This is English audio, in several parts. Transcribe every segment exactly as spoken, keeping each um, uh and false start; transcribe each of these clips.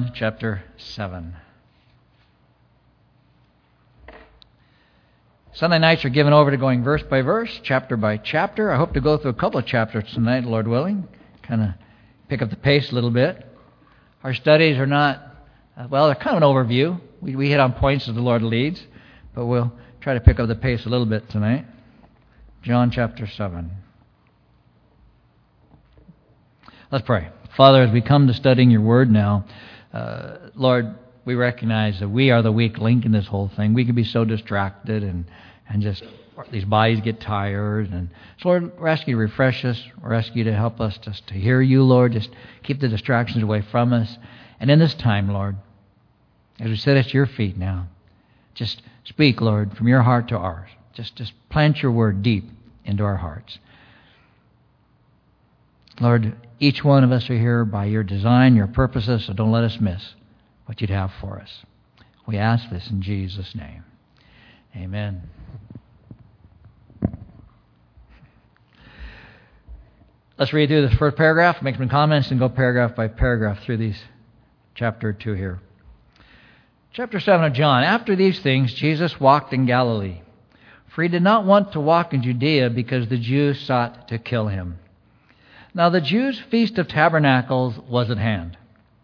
John chapter seven. Sunday nights are given over to going verse by verse, chapter by chapter. I hope to go through a couple of chapters tonight, Lord willing. Kind of pick up the pace a little bit. Our studies are not, uh, well, they're kind of an overview. We, we hit on points as the Lord leads, but we'll try to pick up the pace a little bit tonight. John chapter seven. Let's pray. Father, as we come to studying your word now, uh, Lord, we recognize that we are the weak link in this whole thing. We can be so distracted and, and just, these bodies get tired. And so, Lord, we're asking you to refresh us. We're asking you to help us just to hear you, Lord. Just keep the distractions away from us. And in this time, Lord, as we sit at your feet now, just speak, Lord, from your heart to ours. Just, just plant your word deep into our hearts. Lord, each one of us are here by your design, your purposes, so don't let us miss what you'd have for us. We ask this in Jesus' name. Amen. Let's read through this first paragraph, make some comments, and go paragraph by paragraph through these chapter two here. Chapter seven of John. After these things, Jesus walked in Galilee, for he did not want to walk in Judea because the Jews sought to kill him. Now the Jews' feast of tabernacles was at hand.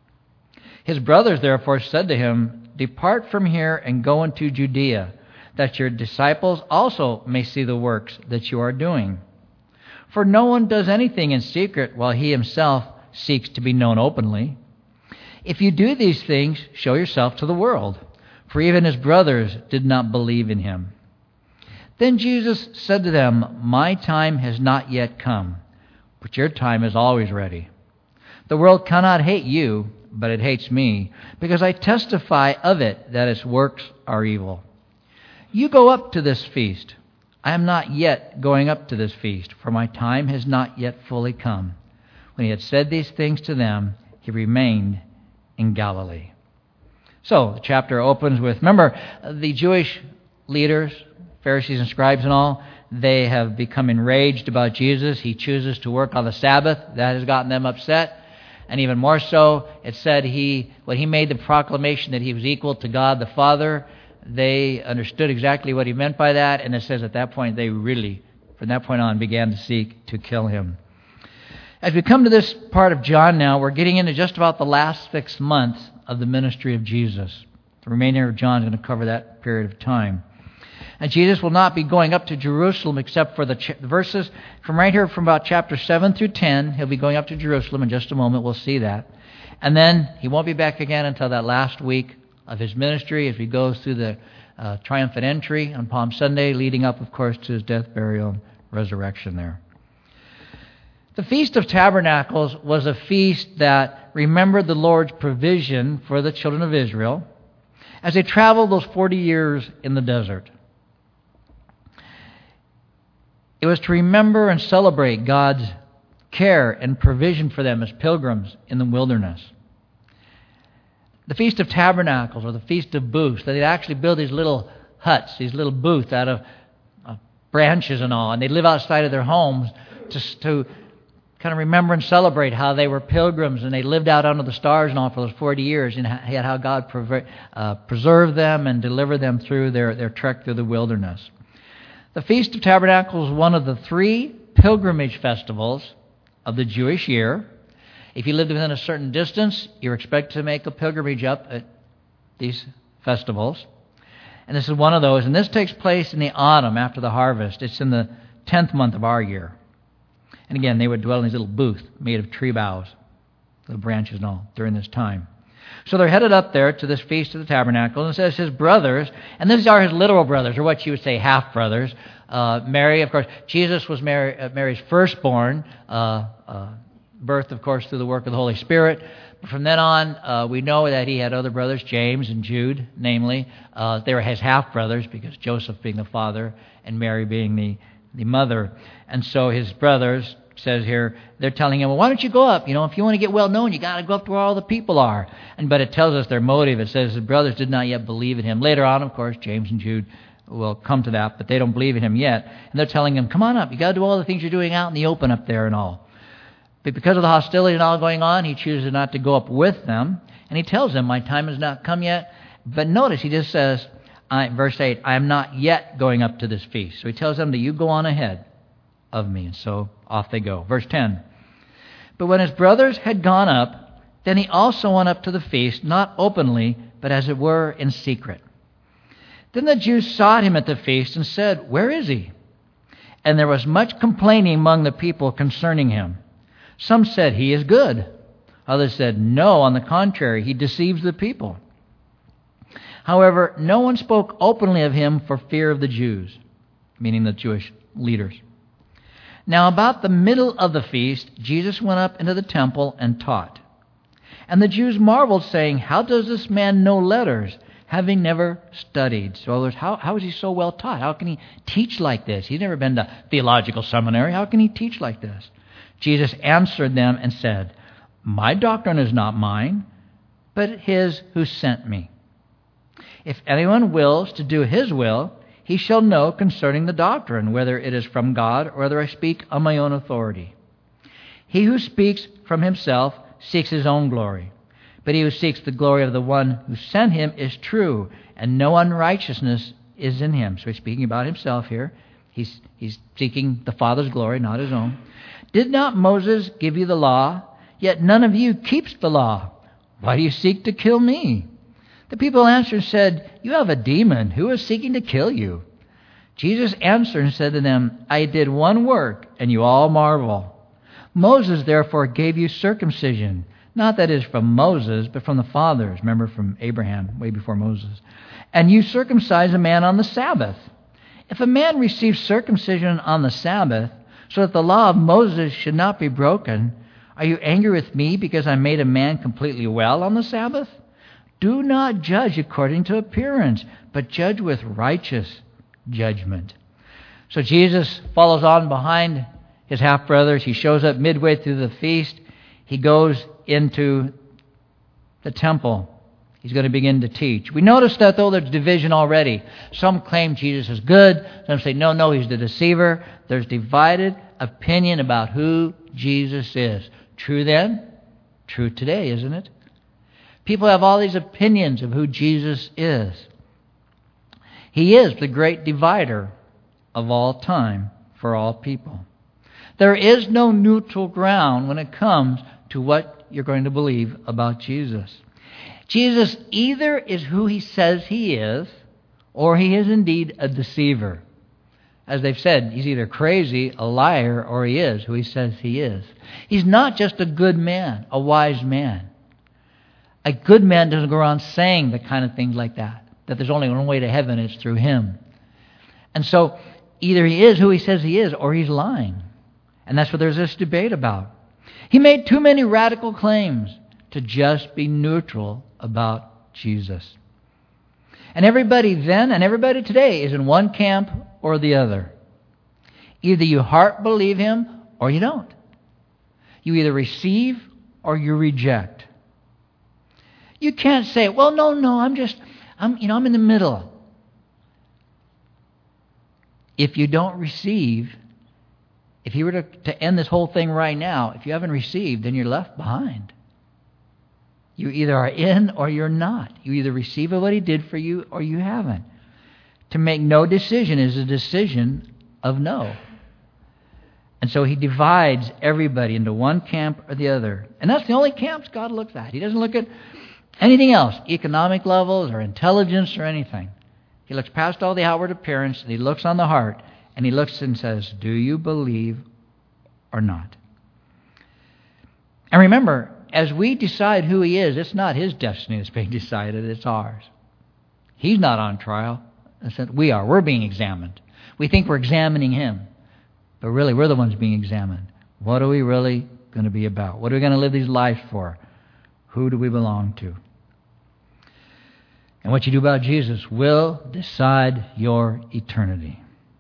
His brothers therefore said to him, "Depart from here and go into Judea, that your disciples also may see the works that you are doing. For no one does anything in secret while he himself seeks to be known openly. If you do these things, show yourself to the world." For even his brothers did not believe in him. Then Jesus said to them, "My time has not yet come, but your time is always ready. The world cannot hate you, but it hates me, because I testify of it that its works are evil. You go up to this feast. I am not yet going up to this feast, for my time has not yet fully come." When he had said these things to them, he remained in Galilee. So, the chapter opens with, remember, the Jewish leaders, Pharisees and scribes and all, they have become enraged about Jesus. He chooses to work on the Sabbath. That has gotten them upset. And even more so, it said he, when he made the proclamation that he was equal to God the Father, they understood exactly what he meant by that. And it says at that point, they really, from that point on, began to seek to kill him. As we come to this part of John now, we're getting into just about the last six months of the ministry of Jesus. The remainder of John is going to cover that period of time. And Jesus will not be going up to Jerusalem except for the ch- verses from right here from about chapter seven through ten. He'll be going up to Jerusalem in just a moment. We'll see that. And then he won't be back again until that last week of his ministry as he goes through the uh, triumphant entry on Palm Sunday, leading up, of course, to his death, burial, and resurrection there. The Feast of Tabernacles was a feast that remembered the Lord's provision for the children of Israel as they traveled those forty years in the desert. It was to remember and celebrate God's care and provision for them as pilgrims in the wilderness. The Feast of Tabernacles, or the Feast of Booths, they'd actually build these little huts, these little booths out of uh, branches and all, and they'd live outside of their homes to, to kind of remember and celebrate how they were pilgrims and they lived out under the stars and all for those forty years, and how God prever- uh, preserved them and delivered them through their, their trek through the wilderness. The Feast of Tabernacles is one of the three pilgrimage festivals of the Jewish year. If you lived within a certain distance, you're expected to make a pilgrimage up at these festivals. And this is one of those. And this takes place in the autumn after the harvest. It's in the tenth month of our year. And again, they would dwell in these little booths made of tree boughs, the branches and all, during this time. So they're headed up there to this Feast of the Tabernacle, and it says his brothers, and these are his literal brothers, or what you would say half-brothers. Uh, Mary, of course, Jesus was Mary, uh, Mary's firstborn, uh, uh, birthed, of course, through the work of the Holy Spirit. But from then on, uh, we know that he had other brothers, James and Jude, namely. Uh, they were his half-brothers, because Joseph being the father and Mary being the, the mother. And so his brothers, says here, they're telling him, well, why don't you go up? You know, if you want to get well known, you got to go up to where all the people are. And but it tells us their motive. It says his brothers did not yet believe in him. Later on, of course, James and Jude will come to that, but they don't believe in him yet. And they're telling him, come on up. You got to do all the things you're doing out in the open up there and all. But because of the hostility and all going on, he chooses not to go up with them. And he tells them, my time has not come yet. But notice, he just says, I, verse eight, I am not yet going up to this feast. So he tells them that you go on ahead of me. And so off they go. Verse ten. But when his brothers had gone up, then he also went up to the feast, not openly, but as it were in secret. Then the Jews sought him at the feast and said, where is he? And there was much complaining among the people concerning him. Some said, he is good. Others said, no, on the contrary, he deceives the people. However, no one spoke openly of him for fear of the Jews, meaning the Jewish leaders. Now about the middle of the feast, Jesus went up into the temple and taught. And the Jews marveled, saying, how does this man know letters, having never studied? So how, how is he so well taught? How can he teach like this? He's never been to theological seminary. How can he teach like this? Jesus answered them and said, my doctrine is not mine, but his who sent me. If anyone wills to do his will, he shall know concerning the doctrine, whether it is from God or whether I speak on my own authority. He who speaks from himself seeks his own glory, but he who seeks the glory of the one who sent him is true, and no unrighteousness is in him. So he's speaking about himself here. He's, he's seeking the Father's glory, not his own. Did not Moses give you the law? Yet none of you keeps the law. Why do you seek to kill me? The people answered and said, you have a demon. Who is seeking to kill you? Jesus answered and said to them, I did one work, and you all marvel. Moses therefore gave you circumcision, not that is from Moses, but from the fathers. Remember, from Abraham, way before Moses. And you circumcise a man on the Sabbath. If a man receives circumcision on the Sabbath, so that the law of Moses should not be broken, are you angry with me because I made a man completely well on the Sabbath? Do not judge according to appearance, but judge with righteous judgment. So Jesus follows on behind his half-brothers. He shows up midway through the feast. He goes into the temple. He's going to begin to teach. We notice that, though, there's division already. Some claim Jesus is good. Some say, no, no, he's the deceiver. There's divided opinion about who Jesus is. True then, true today, isn't it? People have all these opinions of who Jesus is. He is the great divider of all time for all people. There is no neutral ground when it comes to what you're going to believe about Jesus. Jesus either is who he says he is, or he is indeed a deceiver. As they've said, he's either crazy, a liar, or he is who he says he is. He's not just a good man, a wise man. A good man doesn't go around saying the kind of things like that, that there's only one way to heaven, it's through him. And so either he is who he says he is, or he's lying. And that's what there's this debate about. He made too many radical claims to just be neutral about Jesus. And everybody then and everybody today is in one camp or the other. Either you heart believe him or you don't. You either receive or you reject. You can't say, well, no, no, I'm just, I'm, you know, I'm in the middle. If you don't receive, if you were to, to end this whole thing right now, if you haven't received, then you're left behind. You either are in or you're not. You either receive what he did for you or you haven't. To make no decision is a decision of no. And so he divides everybody into one camp or the other. And that's the only camps God looks at. He doesn't look at anything else, economic levels or intelligence or anything. He looks past all the outward appearance and he looks on the heart and he looks and says, do you believe or not? And remember, as we decide who he is, it's not his destiny that's being decided, it's ours. He's not on trial. We are. We're being examined. We think we're examining him, but really we're the ones being examined. What are we really going to be about? What are we going to live these lives for? Who do we belong to? And what you do about Jesus will decide your eternity.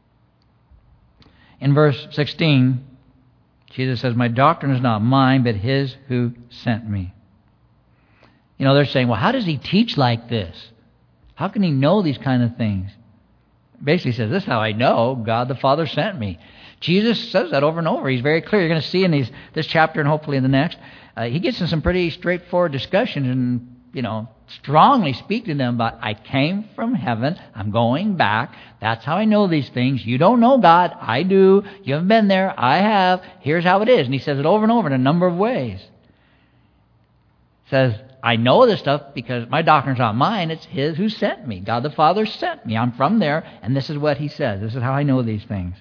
In verse sixteen, Jesus says, my doctrine is not mine, but his who sent me. You know, they're saying, well, how does he teach like this? How can he know these kind of things? Basically says, this is how I know God the Father sent me. Jesus says that over and over. He's very clear. You're going to see in these, this chapter and hopefully in the next. Uh, he gets in some pretty straightforward discussions and, you know, strongly speak to them about, I came from heaven. I'm going back. That's how I know these things. You don't know God. I do. You haven't been there. I have. Here's how it is. And he says it over and over in a number of ways. He says, I know this stuff because my doctrine's not mine. It's His who sent me. God the Father sent me. I'm from there, and this is what He says. This is how I know these things.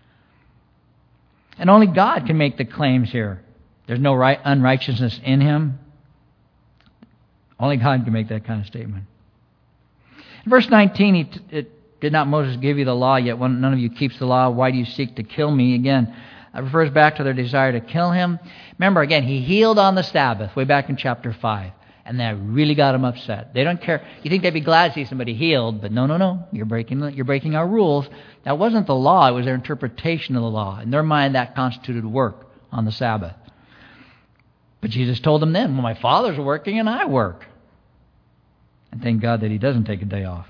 And only God can make the claims here. There's no right unrighteousness in Him. Only God can make that kind of statement. In verse nineteen, he t- it, did not Moses give you the law, yet one, none of you keeps the law? Why do you seek to kill me? Again, it refers back to their desire to kill Him. Remember, again, He healed on the Sabbath, way back in chapter five. And that really got them upset. They don't care. You think they'd be glad to see somebody healed, but no, no, no. You're breaking, you're breaking our rules. That wasn't the law. It was their interpretation of the law. In their mind, that constituted work on the Sabbath. But Jesus told them then, well, my Father's working and I work. And thank God that He doesn't take a day off.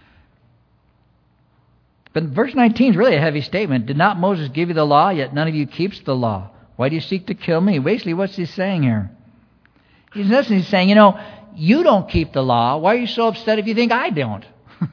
But verse nineteen is really a heavy statement. Did not Moses give you the law, yet none of you keeps the law? Why do you seek to kill me? Basically, what's he saying here? He's, in essence, he's saying, you know, you don't keep the law. Why are you so upset if you think I don't?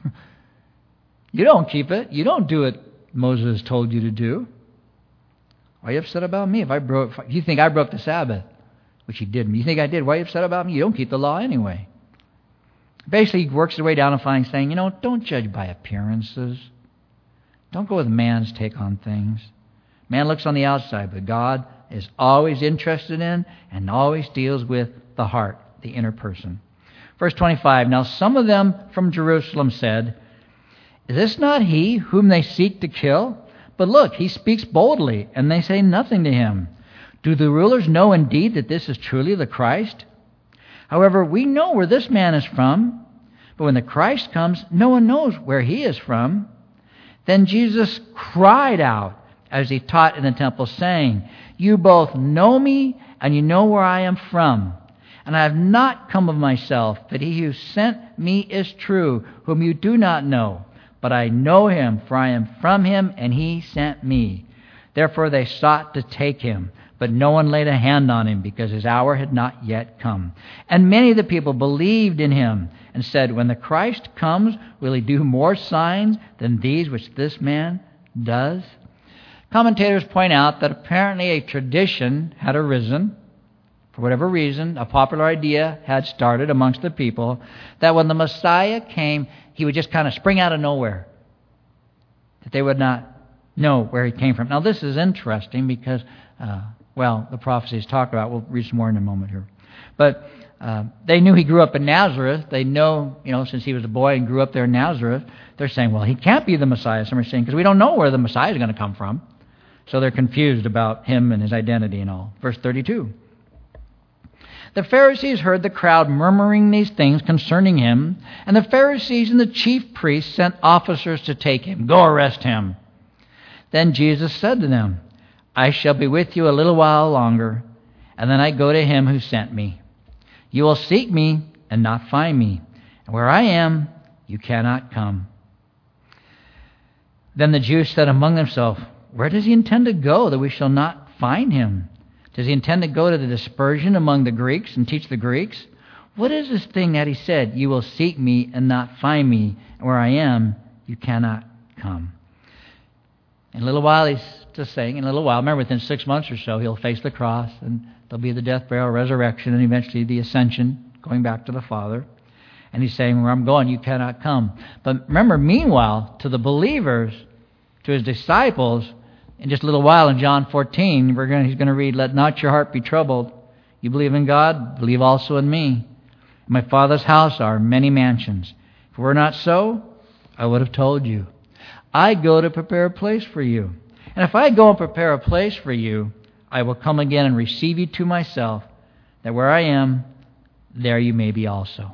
You don't keep it. You don't do what Moses told you to do. Why are you upset about me? If I broke, if you think I broke the Sabbath, which he didn't. You think I did. Why are you upset about me? You don't keep the law anyway. Basically, he works his way down and finds saying, you know, don't judge by appearances. Don't go with man's take on things. Man looks on the outside, but God is always interested in and always deals with the heart, the inner person. Verse twenty-five, now some of them from Jerusalem said, is this not he whom they seek to kill? But look, he speaks boldly, and they say nothing to him. Do the rulers know indeed that this is truly the Christ? However, we know where this man is from, but when the Christ comes, no one knows where he is from. Then Jesus cried out as he taught in the temple, saying, you both know me, and you know where I am from. And I have not come of myself, but he who sent me is true, whom you do not know. But I know him, for I am from him, and he sent me. Therefore they sought to take him, but no one laid a hand on him, because his hour had not yet come. And many of the people believed in him, and said, when the Christ comes, will he do more signs than these which this man does? Commentators point out that apparently a tradition had arisen, for whatever reason, a popular idea had started amongst the people, that when the Messiah came, he would just kind of spring out of nowhere, that they would not know where he came from. Now, this is interesting because, uh, well, the prophecies talk about, we'll read some more in a moment here, but uh, they knew he grew up in Nazareth. They know, you know, since he was a boy and grew up there in Nazareth, they're saying, well, he can't be the Messiah. Some are saying, because we don't know where the Messiah is going to come from. So they're confused about him and his identity and all. Verse thirty-two. The Pharisees heard the crowd murmuring these things concerning him, and the Pharisees and the chief priests sent officers to take him. Go arrest him. Then Jesus said to them, I shall be with you a little while longer, and then I go to him who sent me. You will seek me and not find me, and where I am, you cannot come. Then the Jews said among themselves, where does he intend to go that we shall not find him? Does he intend to go to the dispersion among the Greeks and teach the Greeks? What is this thing that he said, you will seek me and not find me, and where I am, you cannot come? In a little while, he's just saying, in a little while, remember within six months or so, he'll face the cross, and there'll be the death, burial, resurrection, and eventually the ascension, going back to the Father. And he's saying, where I'm going, you cannot come. But remember, meanwhile, to the believers, to his disciples, in just a little while in John fourteen, we're going to, he's going to read, let not your heart be troubled. You believe in God, believe also in me. In my Father's house are many mansions. If it were not so, I would have told you. I go to prepare a place for you. And if I go and prepare a place for you, I will come again and receive you to myself, that where I am, there you may be also.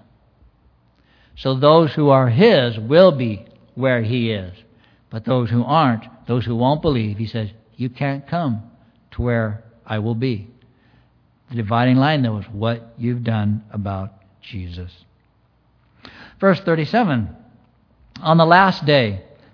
So those who are his will be where he is. But those who aren't, those who won't believe, he says, you can't come to where I will be. The dividing line, though, is what you've done about Jesus. Verse thirty-seven, on the last day,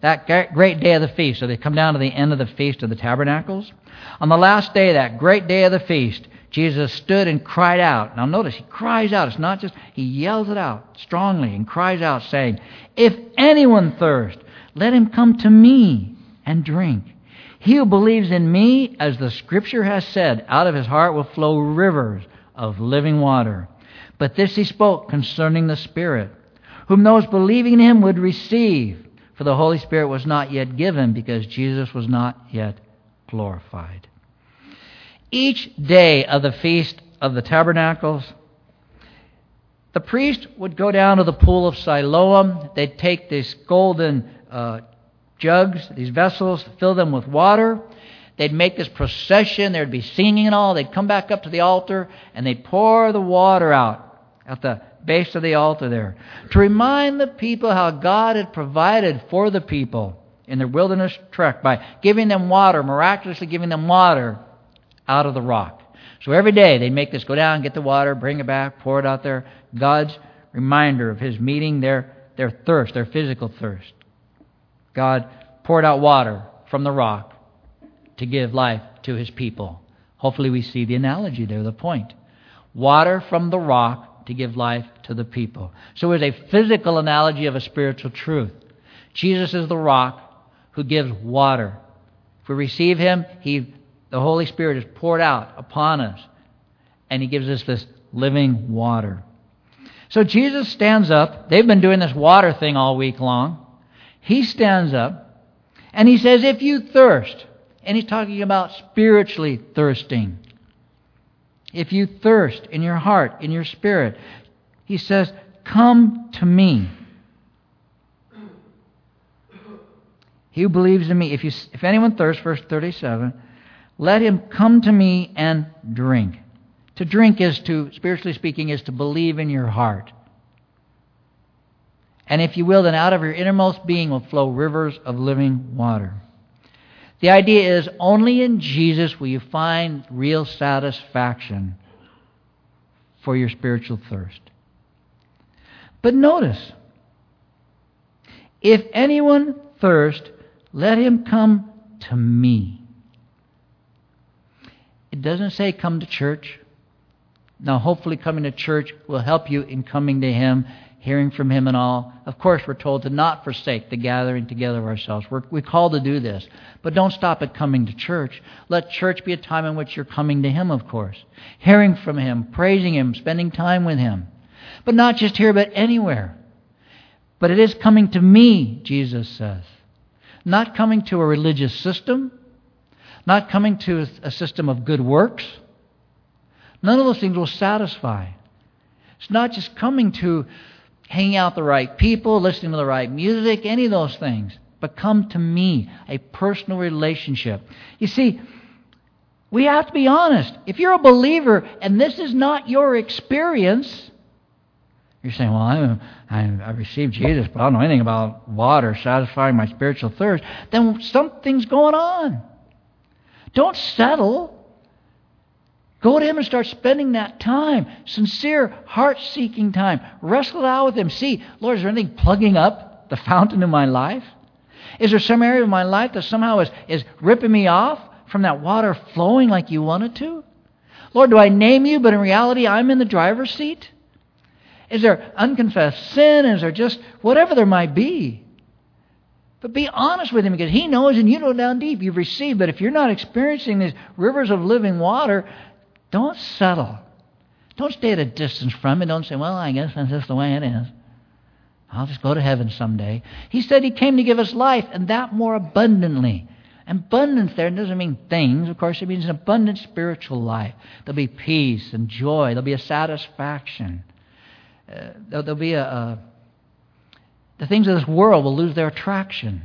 that great day of the feast. So they come down to the end of the Feast of the Tabernacles. On the last day, that great day of the feast, Jesus stood and cried out. Now notice, he cries out. It's not just, he yells it out strongly and cries out saying, "If anyone thirst, let him come to me and drink. He who believes in me, as the Scripture has said, out of his heart will flow rivers of living water." But this he spoke concerning the Spirit, whom those believing in him would receive. For the Holy Spirit was not yet given, because Jesus was not yet glorified. Each day of the Feast of the Tabernacles, the priest would go down to the pool of Siloam. They'd take these golden uh, jugs, these vessels, fill them with water. They'd make this procession. There'd be singing and all. They'd come back up to the altar, and they'd pour the water out at the base of the altar there to remind the people how God had provided for the people in their wilderness trek by giving them water, miraculously giving them water out of the rock. So every day they'd make this, go down, get the water, bring it back, pour it out there. God's reminder of His meeting their, their thirst, their physical thirst. God poured out water from the rock to give life to His people. Hopefully we see the analogy there, the point. Water from the rock to give life to the people. So it's a physical analogy of a spiritual truth. Jesus is the rock who gives water. If we receive Him, He, the Holy Spirit is poured out upon us, and He gives us this living water. So Jesus stands up. They've been doing this water thing all week long. He stands up, and He says, "If you thirst," and He's talking about spiritually thirsting. If you thirst in your heart, in your spirit, He says, "Come to me. He who believes in me, if you, if anyone thirsts," verse thirty-seven, "let him come to me and drink." To drink is to, spiritually speaking, is to believe in your heart. And if you will, then out of your innermost being will flow rivers of living water. The idea is only in Jesus will you find real satisfaction for your spiritual thirst. But notice, if anyone thirst, let him come to me. It doesn't say come to church. Now, hopefully coming to church will help you in coming to Him, hearing from Him and all. Of course, we're told to not forsake the gathering together of ourselves. We're, we're called to do this. But don't stop at coming to church. Let church be a time in which you're coming to Him, of course. Hearing from Him, praising Him, spending time with Him. But not just here, but anywhere. But it is coming to me, Jesus says. Not coming to a religious system. Not coming to a system of good works. None of those things will satisfy. It's not just coming to hanging out with the right people, listening to the right music, any of those things. But come to me, a personal relationship. You see, we have to be honest. If you're a believer and this is not your experience, you're saying, well, I, I, I received Jesus, but I don't know anything about water satisfying my spiritual thirst, then something's going on. Don't settle. Go to Him and start spending that time. Sincere, heart-seeking time. Wrestle out with Him. See, Lord, is there anything plugging up the fountain of my life? Is there some area of my life that somehow is, is ripping me off from that water flowing like you want it to? Lord, do I name you, but in reality I'm in the driver's seat? Is there unconfessed sin? Is there just whatever there might be? But be honest with Him, because He knows and you know down deep you've received. But if you're not experiencing these rivers of living water, don't settle. Don't stay at a distance from it. Don't say, well, I guess that's just the way it is. I'll just go to heaven someday. He said He came to give us life, and that more abundantly. Abundance there doesn't mean things. Of course, it means an abundant spiritual life. There'll be peace and joy. There'll be a satisfaction. Uh, there'll, there'll be a, a... The things of this world will lose their attraction.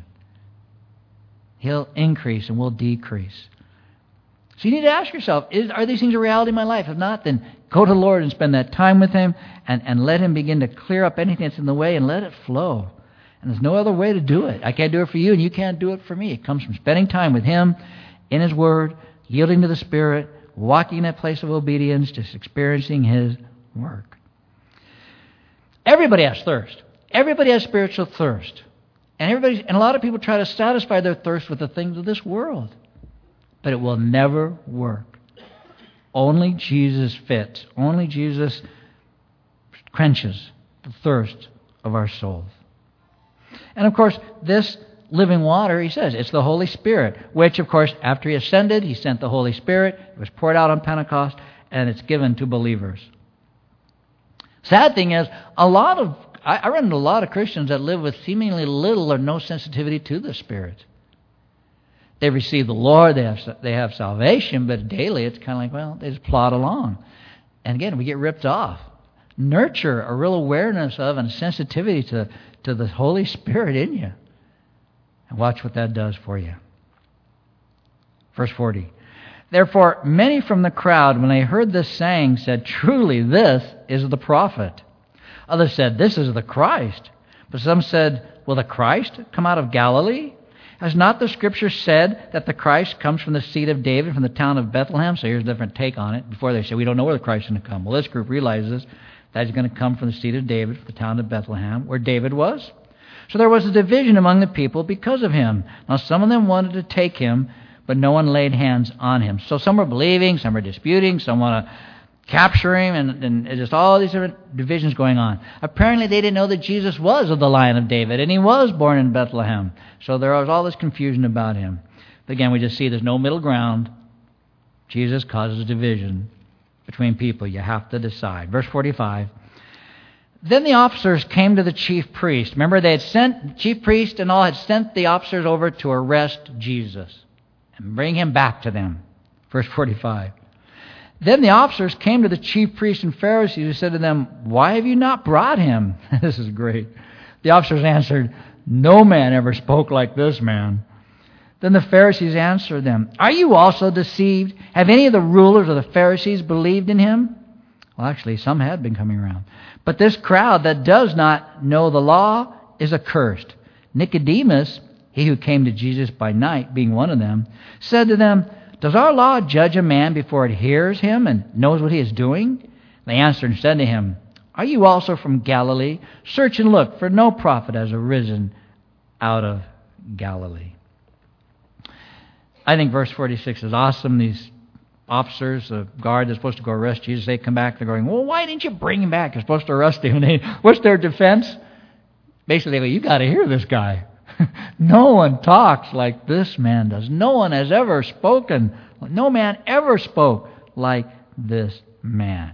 He'll increase and we'll decrease. So you need to ask yourself, is, are these things a reality in my life? If not, then go to the Lord and spend that time with Him and, and let Him begin to clear up anything that's in the way and let it flow. And there's no other way to do it. I can't do it for you and you can't do it for me. It comes from spending time with Him in His Word, yielding to the Spirit, walking in that place of obedience, just experiencing His work. Everybody has thirst. Everybody has spiritual thirst. And everybody, and a lot of people try to satisfy their thirst with the things of this world. But it will never work. Only Jesus fits. Only Jesus quenches the thirst of our souls. And of course, this living water, he says, it's the Holy Spirit, which of course, after he ascended, he sent the Holy Spirit. It was poured out on Pentecost, and it's given to believers. Sad thing is, a lot of, I, I run into a lot of Christians that live with seemingly little or no sensitivity to the Spirit. They receive the Lord, they have they have salvation, but daily it's kind of like, well, they just plod along. And again, we get ripped off. Nurture a real awareness of and sensitivity to, to the Holy Spirit in you. And watch what that does for you. Verse forty. Therefore, many from the crowd, when they heard this saying, said, truly, this is the prophet. Others said, this is the Christ. But some said, will the Christ come out of Galilee? Has not the Scripture said that the Christ comes from the seed of David, from the town of Bethlehem? So here's a different take on it. Before they say, we don't know where the Christ is going to come. Well, this group realizes that he's going to come from the seed of David, from the town of Bethlehem, where David was. So there was a division among the people because of him. Now some of them wanted to take him, but no one laid hands on him. So some were believing, some were disputing, some want to capture him, and, and just all these different divisions going on. Apparently they didn't know that Jesus was of the line of David, and he was born in Bethlehem. So there was all this confusion about him. But again, we just see there's no middle ground. Jesus causes division between people. You have to decide. Verse forty-five. Then the officers came to the chief priest. Remember, they had sent, the chief priest and all had sent the officers over to arrest Jesus and bring him back to them. Verse forty-five. Then the officers came to the chief priests and Pharisees who said to them, why have you not brought him? This is great. The officers answered, no man ever spoke like this man. Then the Pharisees answered them, are you also deceived? Have any of the rulers of the Pharisees believed in him? Well, actually, some had been coming around. But this crowd that does not know the law is accursed. Nicodemus, he who came to Jesus by night, being one of them, said to them, does our law judge a man before it hears him and knows what he is doing? They answered and said to him, are you also from Galilee? Search and look, for no prophet has arisen out of Galilee. I think verse forty-six is awesome. These officers, the guard that's supposed to go arrest Jesus, they come back, they're going, well, why didn't you bring him back? You're supposed to arrest him. And they, what's their defense? Basically, they go, you got to hear this guy. No one talks like this man does. No one has ever spoken. No man ever spoke like this man.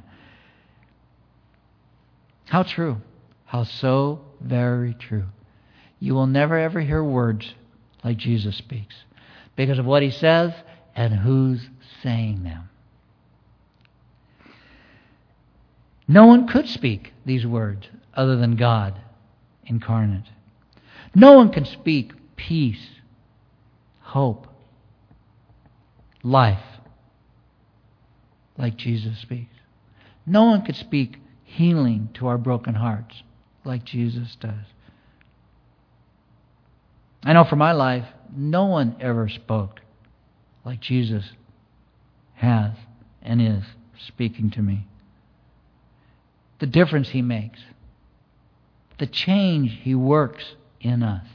How true. How so very true. You will never ever hear words like Jesus speaks because of what he says and who's saying them. No one could speak these words other than God incarnate. No one can speak peace, hope, life like Jesus speaks. No one could speak healing to our broken hearts like Jesus does. I know for my life, no one ever spoke like Jesus has and is speaking to me. The difference he makes, the change he works in us.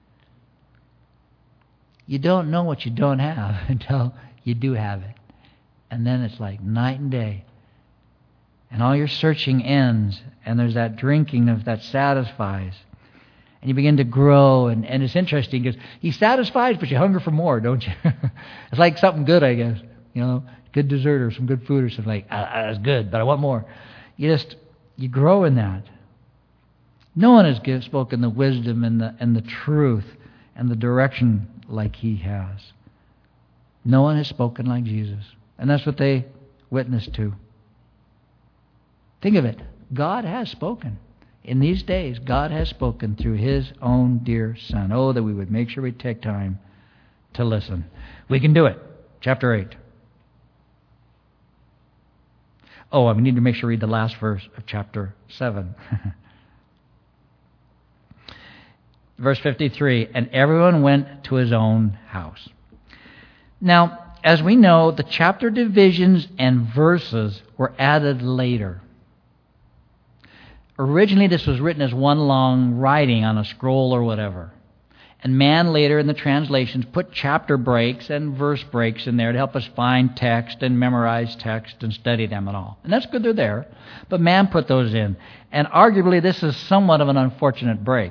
You don't know what you don't have until you do have it. And then it's like night and day. And all your searching ends, and there's that drinking of that satisfies. And you begin to grow, and, and it's interesting because he satisfies, but you hunger for more, don't you? It's like something good, I guess. You know, good dessert or some good food or something like, ah, that's good, but I want more. You just, you grow in that. No one has give, spoken the wisdom and the, and the truth and the direction like he has. No one has spoken like Jesus. And that's what they witnessed to. Think of it. God has spoken. In these days, God has spoken through his own dear Son. Oh, that we would make sure we take time to listen. We can do it. Chapter eight. Oh, we need to make sure we read the last verse of chapter seven. Verse fifty-three, and everyone went to his own house. Now, as we know, the chapter divisions and verses were added later. Originally, this was written as one long writing on a scroll or whatever. And man later in the translations put chapter breaks and verse breaks in there to help us find text and memorize text and study them and all. And that's good they're there. But man put those in. And arguably this is somewhat of an unfortunate break.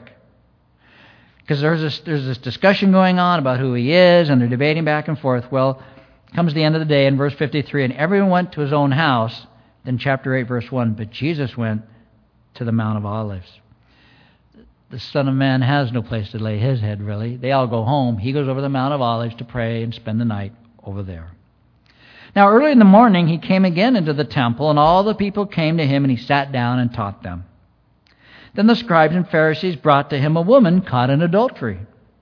Because there's this, there's this discussion going on about who he is, and they're debating back and forth. Well, comes the end of the day in verse fifty-three, and everyone went to his own house. Then chapter eight, verse one, but Jesus went to the Mount of Olives. The Son of Man has no place to lay his head, really. They all go home. He goes over the Mount of Olives to pray and spend the night over there. Now, early in the morning, he came again into the temple, and all the people came to him, and he sat down and taught them. Then the scribes and Pharisees brought to him a woman caught in adultery.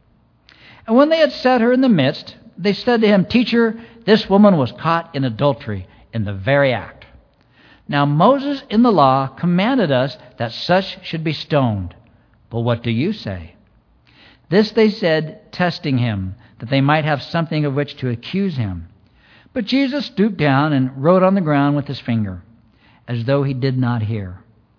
And when they had set her in the midst, they said to him, Teacher, this woman was caught in adultery in the very act. Now Moses in the law commanded us that such should be stoned. But what do you say? This they said, testing him, that they might have something of which to accuse him. But Jesus stooped down and wrote on the ground with his finger, as though he did not hear.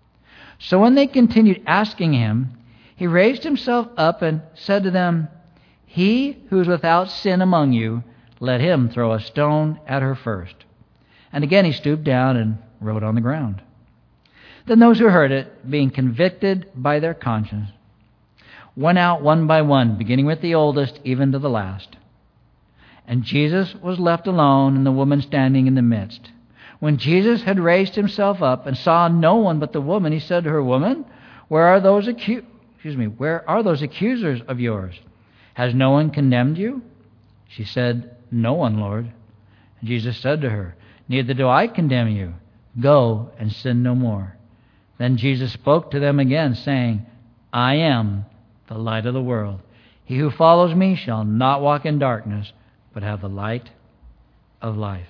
So when they continued asking him, he raised himself up and said to them, He who is without sin among you, let him throw a stone at her first. And again he stooped down and wrote on the ground. Then those who heard it, being convicted by their conscience, went out one by one, beginning with the oldest, even to the last. And Jesus was left alone, and the woman standing in the midst. When Jesus had raised himself up and saw no one but the woman, he said to her, Woman, where are those acu- excuse me, where are those accusers of yours? Has no one condemned you? She said, No one, Lord. And Jesus said to her, Neither do I condemn you. Go and sin no more. Then Jesus spoke to them again, saying, I am the light of the world. He who follows me shall not walk in darkness, but have the light of life.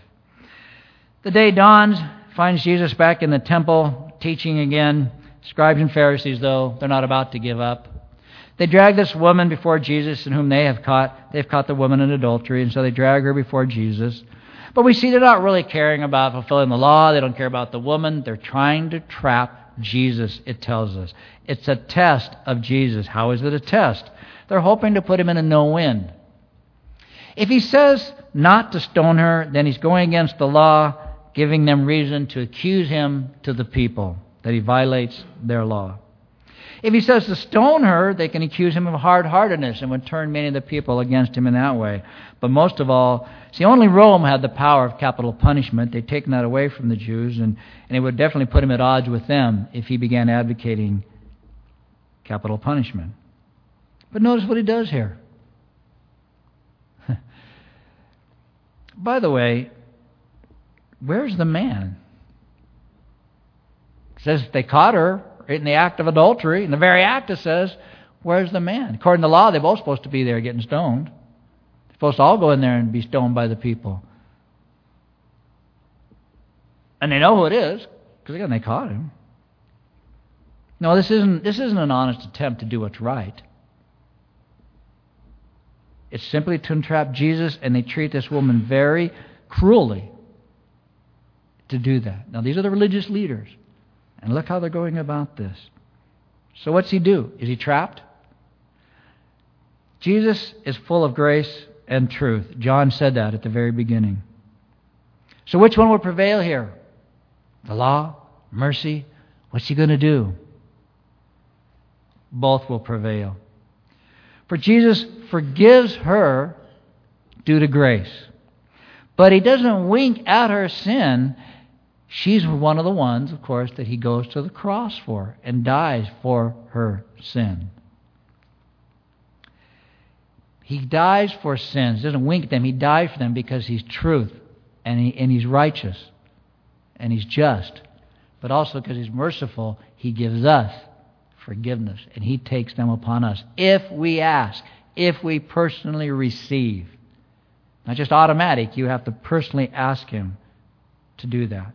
The day dawns, finds Jesus back in the temple, teaching again. Scribes and Pharisees, though, they're not about to give up. They drag this woman before Jesus, in whom they have caught. They've caught the woman in adultery, and so they drag her before Jesus. But we see they're not really caring about fulfilling the law. They don't care about the woman. They're trying to trap Jesus, it tells us. It's a test of Jesus. How is it a test? They're hoping to put him in a no-win. If he says not to stone her, then he's going against the law, giving them reason to accuse him to the people, that he violates their law. If he says to stone her, they can accuse him of hard-heartedness and would turn many of the people against him in that way. But most of all, see, only Rome had the power of capital punishment. They'd taken that away from the Jews, and, and it would definitely put him at odds with them if he began advocating capital punishment. But notice what he does here. By the way, where's the man? It says they caught her in the act of adultery. In the very act, it says, where's the man? According to law, they're both supposed to be there getting stoned. They're supposed to all go in there and be stoned by the people. And they know who it is, because again, they caught him. No, this isn't, this isn't an honest attempt to do what's right. It's simply to entrap Jesus, and they treat this woman very cruelly to do that. Now, these are the religious leaders. And look how they're going about this. So what's he do? Is he trapped? Jesus is full of grace and truth. John said that at the very beginning. So which one will prevail here? The law? Mercy? What's he going to do? Both will prevail. For Jesus forgives her due to grace. But he doesn't wink at her sin. She's one of the ones, of course, that he goes to the cross for and dies for her sin. He dies for sins. He doesn't wink at them. He dies for them because he's truth and, he, and he's righteous and he's just. But also because he's merciful, he gives us forgiveness and he takes them upon us. If we ask, if we personally receive. Not just automatic. You have to personally ask him to do that.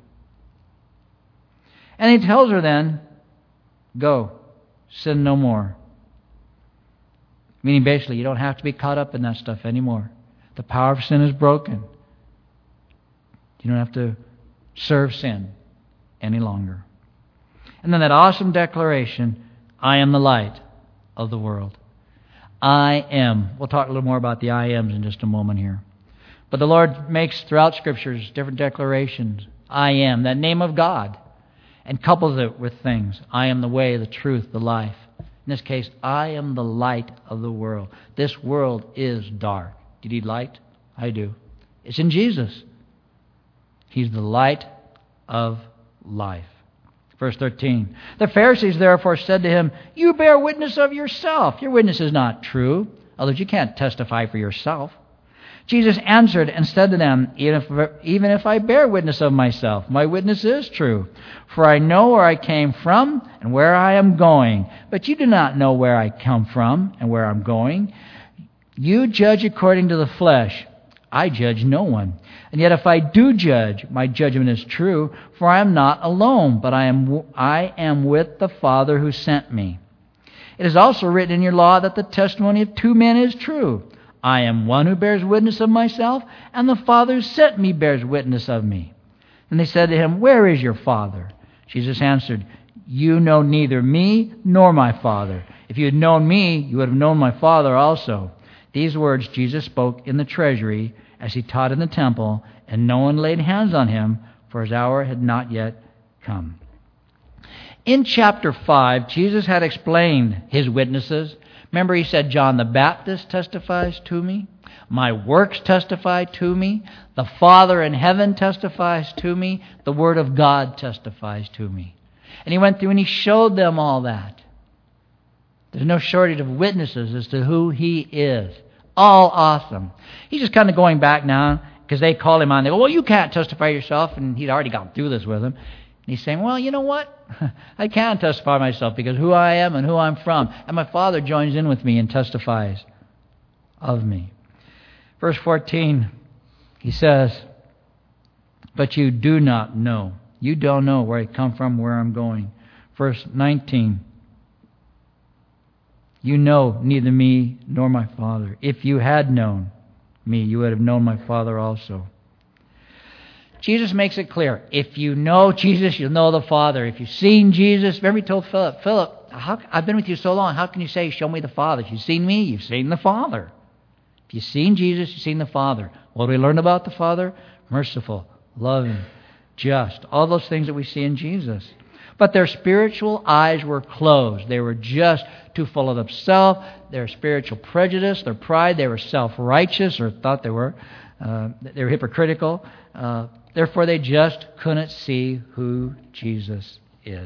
And he tells her then, go, sin no more. Meaning basically, you don't have to be caught up in that stuff anymore. The power of sin is broken. You don't have to serve sin any longer. And then that awesome declaration, I am the light of the world. I am. We'll talk a little more about the I ams in just a moment here. But the Lord makes throughout Scriptures different declarations. I am, that name of God, and couples it with things. I am the way, the truth, the life. In this case, I am the light of the world. This world is dark. Do you need light? I do. It's in Jesus. He's the light of life. Verse thirteen. The Pharisees therefore said to him, you bear witness of yourself. Your witness is not true. Others, you can't testify for yourself. Jesus answered and said to them, even if, even if I bear witness of myself, my witness is true. For I know where I came from and where I am going. But you do not know where I come from and where I'm going. You judge according to the flesh. I judge no one. And yet if I do judge, my judgment is true, for I am not alone, but I am I am with the Father who sent me. It is also written in your law that the testimony of two men is true. I am one who bears witness of myself, and the Father who sent me bears witness of me. And they said to him, where is your Father? Jesus answered, you know neither me nor my Father. If you had known me, you would have known my Father also. These words Jesus spoke in the treasury as he taught in the temple, and no one laid hands on him, for his hour had not yet come. In chapter five, Jesus had explained his witnesses. Remember, he said, John the Baptist testifies to me. My works testify to me. The Father in heaven testifies to me. The Word of God testifies to me. And he went through and he showed them all that. There's no shortage of witnesses as to who he is. All awesome. He's just kind of going back now because they call him on. They go, well, you can't testify yourself. And he'd already gone through this with them. And he's saying, well, you know what? I can testify myself because who I am and who I'm from. And my Father joins in with me and testifies of me. Verse fourteen, he says, but you do not know. You don't know where I come from, where I'm going. Verse nineteen, you know neither me nor my Father. If you had known me, you would have known my Father also. Jesus makes it clear. If you know Jesus, you'll know the Father. If you've seen Jesus, remember he told Philip, Philip, how, I've been with you so long. How can you say, show me the Father? If you've seen me, you've seen the Father. If you've seen Jesus, you've seen the Father. What do we learn about the Father? Merciful, loving, just. All those things that we see in Jesus. But their spiritual eyes were closed. They were just too full of themselves, their spiritual prejudice, their pride. They were self-righteous or thought they were. Uh, they were hypocritical. Uh, therefore, they just couldn't see who Jesus is.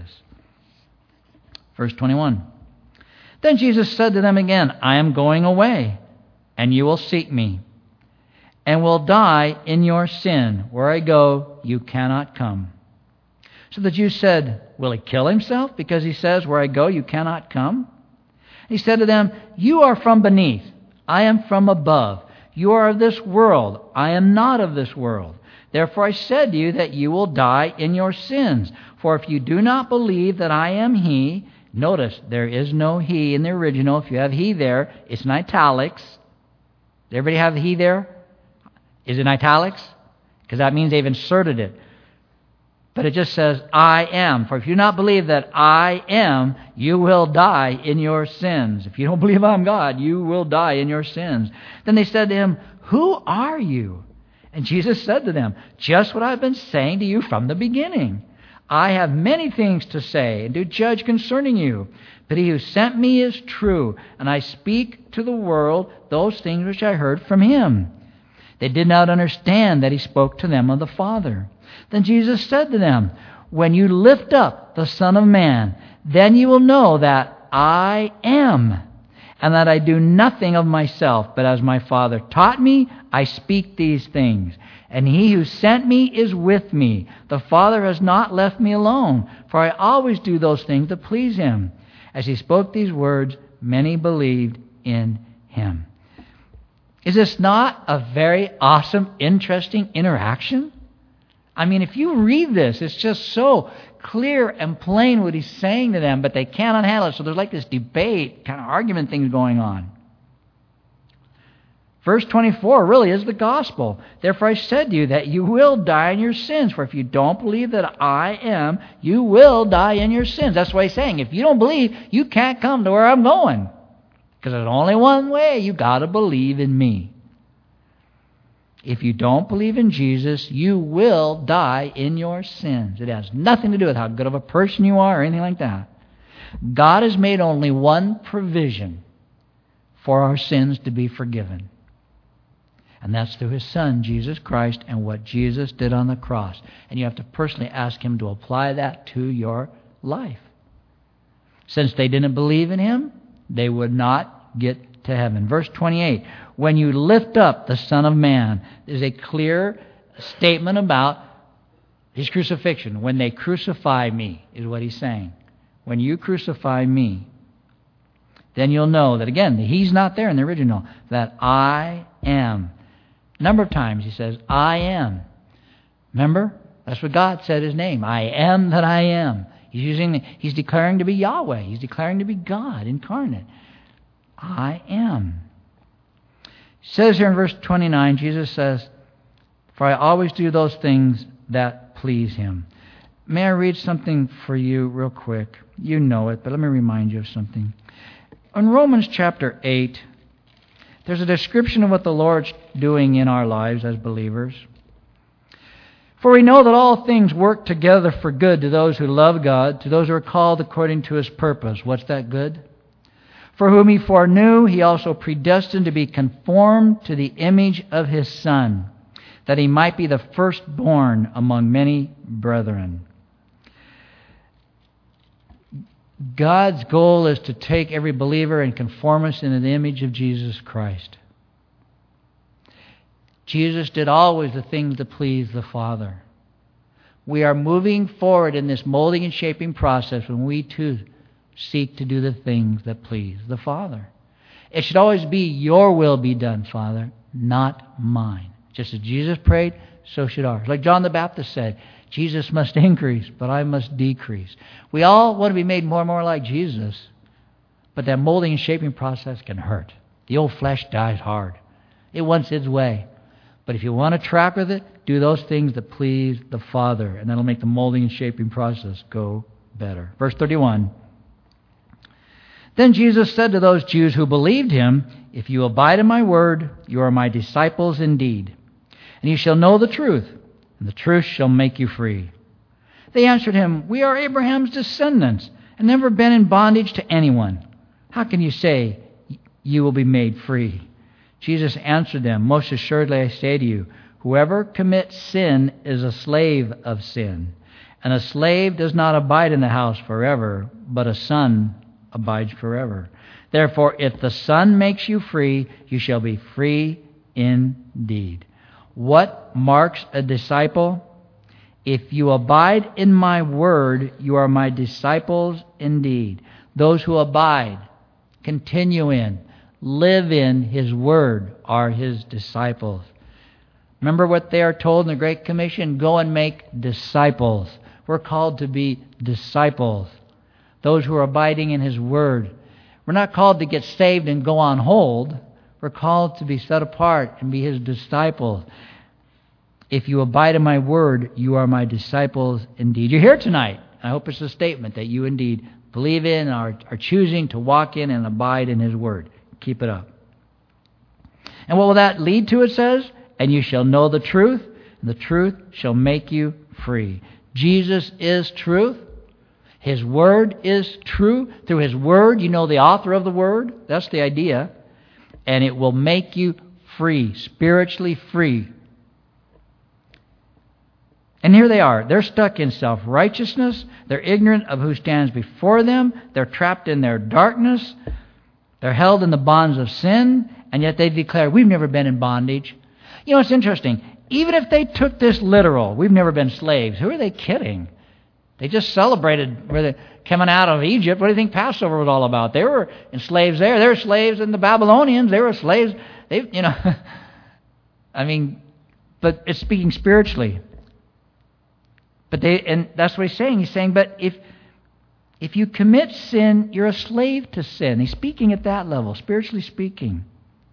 Verse twenty-one. Then Jesus said to them again, I am going away, and you will seek me, and will die in your sin. Where I go, you cannot come. So the Jews said, will he kill himself because he says, where I go, you cannot come? He said to them, you are from beneath, I am from above. You are of this world, I am not of this world. Therefore I said to you that you will die in your sins. For if you do not believe that I am He, notice there is no He in the original. If you have He there, it's in italics. Does everybody have He there? Is it in italics? Because that means they've inserted it. But it just says, I am. For if you do not believe that I am, you will die in your sins. If you don't believe I'm God, you will die in your sins. Then they said to him, who are you? And Jesus said to them, just what I've been saying to you from the beginning. I have many things to say and to judge concerning you. But he who sent me is true, and I speak to the world those things which I heard from him. They did not understand that he spoke to them of the Father. Then Jesus said to them, when you lift up the Son of Man, then you will know that I am, and that I do nothing of myself, but as my Father taught me, I speak these things. And he who sent me is with me. The Father has not left me alone, for I always do those things that please him. As he spoke these words, many believed in him. Is this not a very awesome, interesting interaction? I mean, if you read this, it's just so clear and plain what he's saying to them, but they cannot handle it. So there's like this debate, kind of argument thing going on. Verse twenty-four really is the gospel. Therefore I said to you that you will die in your sins. For if you don't believe that I am, you will die in your sins. That's what he's saying. If you don't believe, you can't come to where I'm going. Because there's only one way. You got to believe in me. If you don't believe in Jesus, you will die in your sins. It has nothing to do with how good of a person you are or anything like that. God has made only one provision for our sins to be forgiven. And that's through His Son, Jesus Christ, and what Jesus did on the cross. And you have to personally ask Him to apply that to your life. Since they didn't believe in Him, they would not get to heaven. Verse twenty-eight, when you lift up the Son of Man, is a clear statement about His crucifixion. When they crucify me, is what He's saying. When you crucify me, then you'll know that, again, He's not there in the original, that I am. A number of times He says, I am. Remember? That's what God said His name. I am that I am. He's using, He's declaring to be Yahweh. He's declaring to be God incarnate. I am. It says here in verse twenty-nine, Jesus says, for I always do those things that please Him. May I read something for you real quick? You know it, but let me remind you of something. In Romans chapter eight, there's a description of what the Lord's doing in our lives as believers. For we know that all things work together for good to those who love God, to those who are called according to His purpose. What's that good? For whom He foreknew, He also predestined to be conformed to the image of His Son, that He might be the firstborn among many brethren. God's goal is to take every believer and conform us into the image of Jesus Christ. Jesus did always the things that pleased the Father. We are moving forward in this molding and shaping process when we too seek to do the things that please the Father. It should always be, your will be done, Father, not mine. Just as Jesus prayed, so should ours. Like John the Baptist said, Jesus must increase, but I must decrease. We all want to be made more and more like Jesus, but that molding and shaping process can hurt. The old flesh dies hard. It wants its way. But if you want to track with it, do those things that please the Father, and that'll make the molding and shaping process go better. Verse thirty-one. Then Jesus said to those Jews who believed Him, if you abide in my word, you are my disciples indeed. And you shall know the truth, and the truth shall make you free. They answered Him, we are Abraham's descendants, and never been in bondage to anyone. How can you say you will be made free? Jesus answered them, most assuredly I say to you, whoever commits sin is a slave of sin. And a slave does not abide in the house forever, but a son abides forever. Therefore, if the Son makes you free, you shall be free indeed. What marks a disciple? If you abide in my word, you are my disciples indeed. Those who abide, continue in, live in His word are His disciples. Remember what they are told in the Great Commission? Go and make disciples. We're called to be disciples. Those who are abiding in His word. We're not called to get saved and go on hold. We're called to be set apart and be His disciples. If you abide in my word, you are my disciples indeed. You're here tonight. I hope it's a statement that you indeed believe in, are, are choosing to walk in and abide in His word. Keep it up. And what will that lead to, it says? And you shall know the truth, and the truth shall make you free. Jesus is truth. His word is true. Through His word, you know the author of the word. That's the idea. And it will make you free, spiritually free. And here they are. They're stuck in self-righteousness. They're ignorant of who stands before them. They're trapped in their darkness. They're held in the bonds of sin. And yet they declare, we've never been in bondage. You know, it's interesting. Even if they took this literal, we've never been slaves, who are they kidding? They just celebrated where they coming out of Egypt. What do you think Passover was all about? They were slaves there. They were slaves in the Babylonians. They were slaves. They, you know, I mean, but it's speaking spiritually. But they, and that's what he's saying. He's saying, but if if you commit sin, you're a slave to sin. He's speaking at that level, spiritually speaking.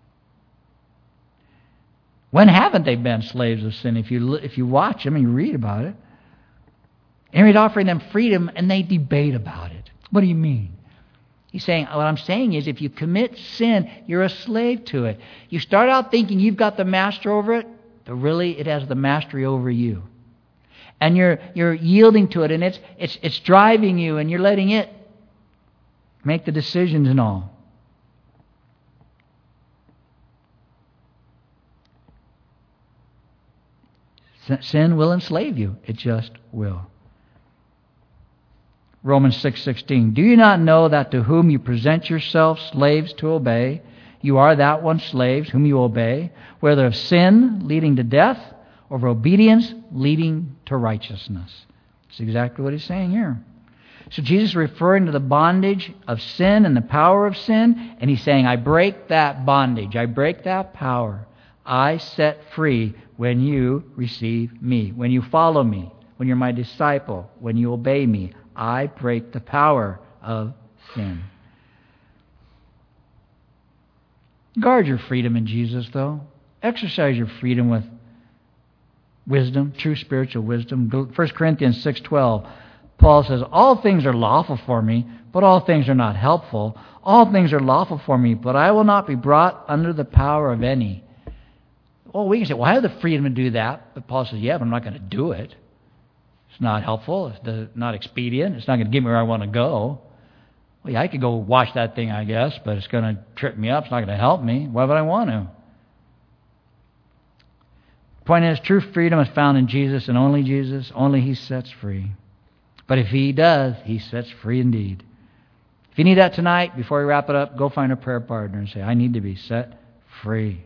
When haven't they been slaves of sin? If you if you watch them and you read about it. And He's offering them freedom, and they debate about it. What do you mean? He's saying, what I'm saying is if you commit sin, you're a slave to it. You start out thinking you've got the master over it, but really it has the mastery over you. And you're you're yielding to it, and it's it's it's driving you, and you're letting it make the decisions and all. Sin will enslave you. It just will. Romans six sixteen. Do you not know that to whom you present yourselves slaves to obey, you are that one slaves whom you obey, whether of sin leading to death or of obedience leading to righteousness? That's exactly what he's saying here. So Jesus is referring to the bondage of sin and the power of sin, and he's saying, I break that bondage. I break that power. I set free when you receive me, when you follow me, when you're my disciple, when you obey me. I break the power of sin. Guard your freedom in Jesus, though. Exercise your freedom with wisdom, true spiritual wisdom. First Corinthians six twelve, Paul says, all things are lawful for me, but all things are not helpful. All things are lawful for me, but I will not be brought under the power of any. Well, we can say, well, I have the freedom to do that. But Paul says, yeah, but I'm not going to do it. It's not helpful. It's not expedient. It's not going to get me where I want to go. Well, yeah, I could go wash that thing, I guess, but it's going to trip me up. It's not going to help me. Why would I want to? The point is, true freedom is found in Jesus and only Jesus. Only He sets free. But if He does, He sets free indeed. If you need that tonight, before we wrap it up, go find a prayer partner and say, I need to be set free.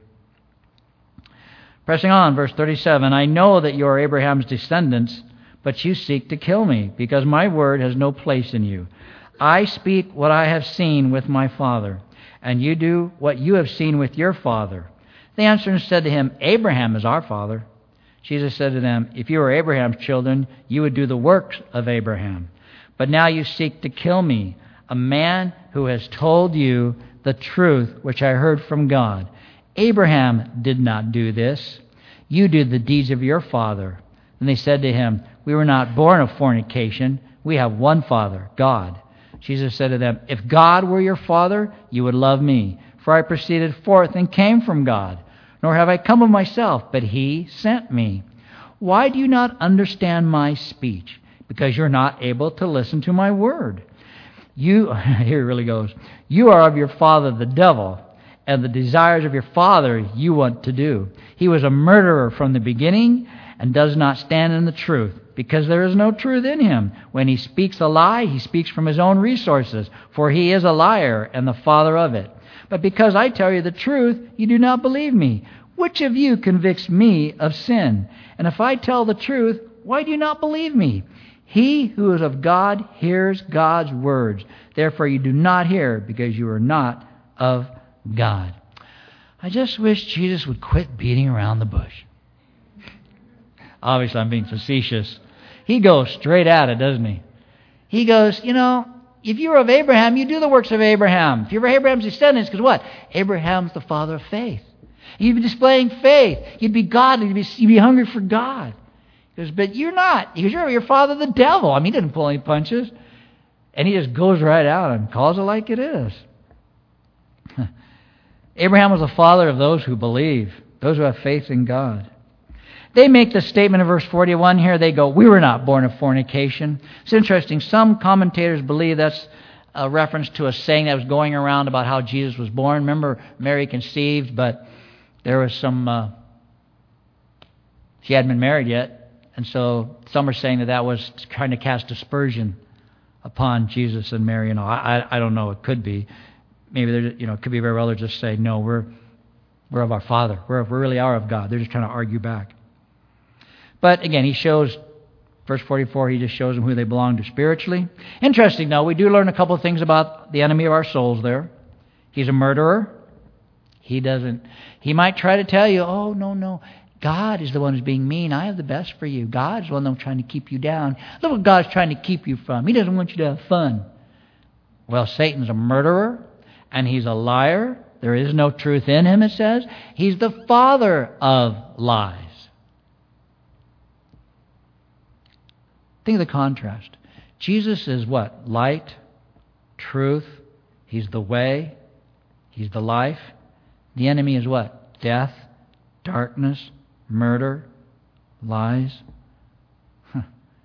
Pressing on, verse thirty-seven, I know that you are Abraham's descendants, but you seek to kill me, because my word has no place in you. I speak what I have seen with my father, and you do what you have seen with your father. They answered and said to him, Abraham is our father. Jesus said to them, if you were Abraham's children, you would do the works of Abraham. But now you seek to kill me, a man who has told you the truth which I heard from God. Abraham did not do this. You do the deeds of your father. And they said to him, we were not born of fornication. We have one Father, God. Jesus said to them, if God were your Father, you would love me. For I proceeded forth and came from God. Nor have I come of myself, but He sent me. Why do you not understand my speech? Because you're not able to listen to my word. You, here it really goes, you are of your father the devil, and the desires of your father you want to do. He was a murderer from the beginning and does not stand in the truth, because there is no truth in him. When he speaks a lie, he speaks from his own resources, for he is a liar and the father of it. But because I tell you the truth, you do not believe me. Which of you convicts me of sin? And if I tell the truth, why do you not believe me? He who is of God hears God's words. Therefore you do not hear, because you are not of God. I just wish Jesus would quit beating around the bush. Obviously, I'm being facetious. He goes straight at it, doesn't he? He goes, you know, if you were of Abraham, you do the works of Abraham. If you were Abraham's descendants, because what? Abraham's the father of faith. You'd be displaying faith. You'd be godly. You'd be, you'd be hungry for God. He goes, but you're not. Because you're your father, the devil. I mean, he didn't pull any punches. And he just goes right out and calls it like it is. Abraham was the father of those who believe, those who have faith in God. They make the statement in verse forty-one here. They go, we were not born of fornication. It's interesting. Some commentators believe that's a reference to a saying that was going around about how Jesus was born. Remember, Mary conceived, but there was some, uh, she hadn't been married yet. And so some are saying that that was trying to cast aspersion upon Jesus and Mary. And all. I, I, I don't know. It could be. Maybe there, you know, it could be very well to just say, no, we're we're of our Father. We're, we really are of God. They're just trying to argue back. But again, he shows, verse forty-four, he just shows them who they belong to spiritually. Interesting, though, we do learn a couple of things about the enemy of our souls there. He's a murderer. He doesn't, he might try to tell you, oh, no, no, God is the one who's being mean. I have the best for you. God's the one that's trying to keep you down. Look what God's trying to keep you from. He doesn't want you to have fun. Well, Satan's a murderer, and he's a liar. There is no truth in him, it says. He's the father of lies. Think of the contrast. Jesus is what? Light, truth, He's the way. He's the life. The enemy is what? Death, darkness, murder, lies. Huh.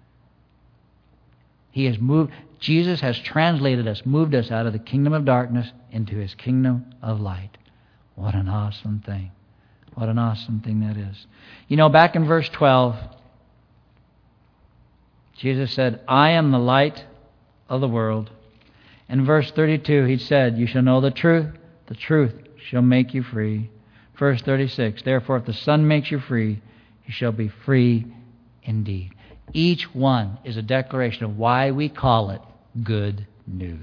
He has moved, Jesus has translated us, moved us out of the kingdom of darkness into His kingdom of light. What an awesome thing. What an awesome thing that is. You know, back in verse twelve, Jesus said, I am the light of the world. In verse thirty-two, He said, you shall know the truth. The truth shall make you free. Verse thirty-six, therefore, if the Son makes you free, you shall be free indeed. Each one is a declaration of why we call it good news.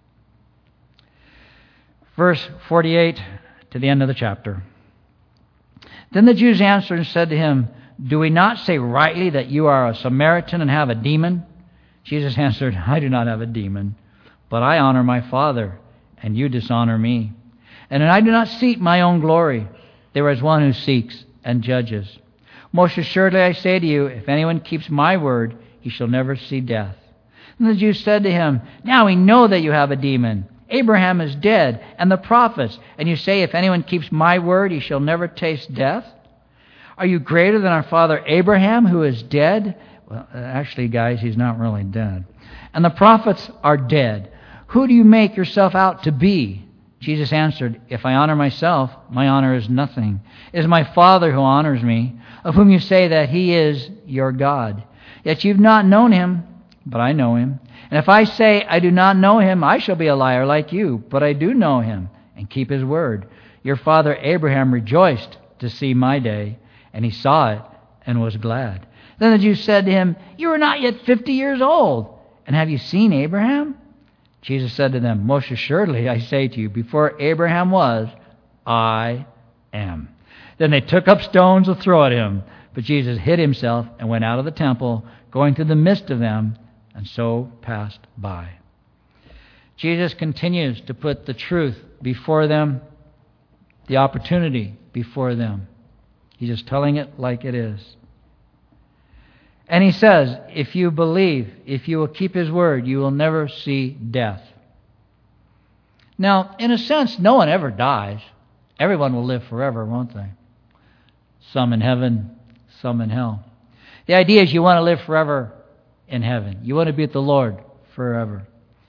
Verse forty-eight to the end of the chapter. Then the Jews answered and said to Him, do we not say rightly that you are a Samaritan and have a demon? Jesus answered, I do not have a demon, but I honor my Father, and you dishonor me. And I do not seek my own glory. There is one who seeks and judges. Most assuredly I say to you, if anyone keeps my word, he shall never see death. And the Jews said to Him, now we know that you have a demon. Abraham is dead, and the prophets, and you say, if anyone keeps my word, he shall never taste death? Are you greater than our father Abraham, who is dead? Well, actually, guys, he's not really dead. And the prophets are dead. Who do you make yourself out to be? Jesus answered, if I honor myself, my honor is nothing. It is my Father who honors me, of whom you say that He is your God. Yet you've not known Him, but I know Him. And if I say I do not know Him, I shall be a liar like you, but I do know Him and keep His word. Your father Abraham rejoiced to see my day, and he saw it and was glad. Then the Jews said to Him, you are not yet fifty years old, and have you seen Abraham? Jesus said to them, most assuredly I say to you, before Abraham was, I am. Then they took up stones to throw at Him, but Jesus hid Himself and went out of the temple, going through the midst of them, and so passed by. Jesus continues to put the truth before them, the opportunity before them. He's just telling it like it is. And He says, if you believe, if you will keep His word, you will never see death. Now, in a sense, no one ever dies. Everyone will live forever, won't they? Some in heaven, some in hell. The idea is you want to live forever in heaven. You want to be with the Lord forever.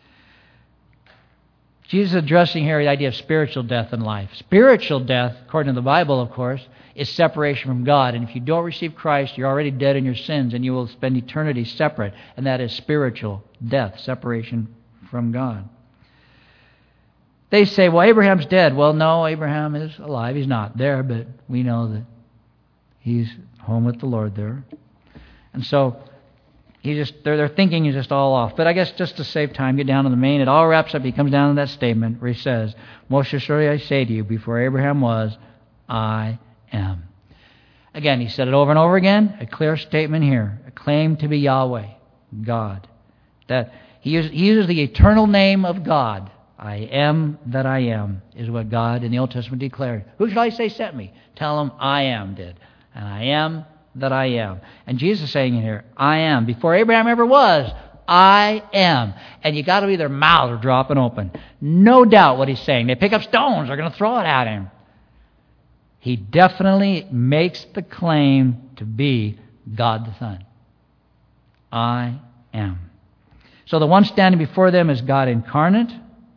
Jesus is addressing here the idea of spiritual death in life. Spiritual death, according to the Bible, of course, is separation from God. And if you don't receive Christ, you're already dead in your sins, and you will spend eternity separate. And that is spiritual death, separation from God. They say, well, Abraham's dead. Well, no, Abraham is alive. He's not there, but we know that he's home with the Lord there. And so he just their, their thinking is just all off. But I guess just to save time, get down to the main. It all wraps up. He comes down to that statement where he says, most assuredly I say to you, before Abraham was, I am. Again, he said it over and over again. A clear statement here. A claim to be Yahweh, God. That he uses, he uses the eternal name of God. I am that I am is what God in the Old Testament declared. Who shall I say sent me? Tell him I am did. And I am that I am. And Jesus is saying in here, I am. Before Abraham ever was, I am. And you got to either mouth or drop it open. No doubt what he's saying. They pick up stones. They're going to throw it at him. He definitely makes the claim to be God the Son. I am. So the one standing before them is God incarnate.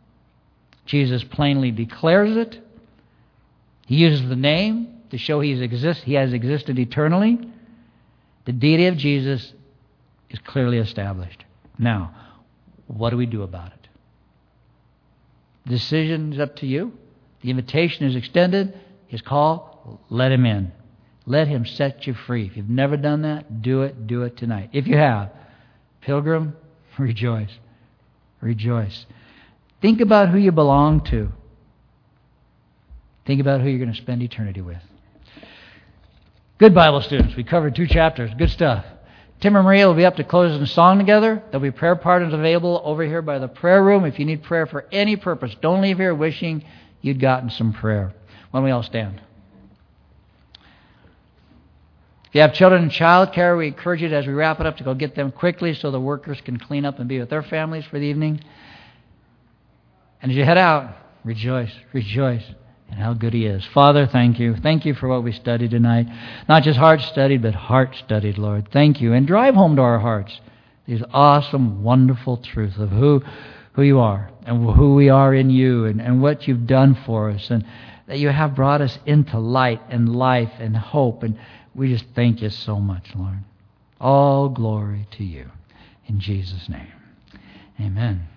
Jesus plainly declares it. He uses the name to show he, exist, he has existed eternally. The deity of Jesus is clearly established. Now, what do we do about it? The decision is up to you. The invitation is extended. His call, let him in. Let him set you free. If you've never done that, do it. Do it tonight. If you have, pilgrim, rejoice. Rejoice. Think about who you belong to. Think about who you're going to spend eternity with. Good Bible students. We covered two chapters. Good stuff. Tim and Maria will be up to close the song together. There'll be prayer partners available over here by the prayer room if you need prayer for any purpose. Don't leave here wishing you'd gotten some prayer. Why don't we all stand? If you have children in child care, we encourage you to, as we wrap it up, to go get them quickly so the workers can clean up and be with their families for the evening. And as you head out, rejoice, rejoice in how good He is. Father, thank You. Thank You for what we studied tonight. Not just heart studied, but heart studied, Lord. Thank You. And drive home to our hearts these awesome, wonderful truths of who, who You are and who we are in You and, and what You've done for us, and that You have brought us into light and life and hope. And we just thank You so much, Lord. All glory to You. In Jesus' name, amen.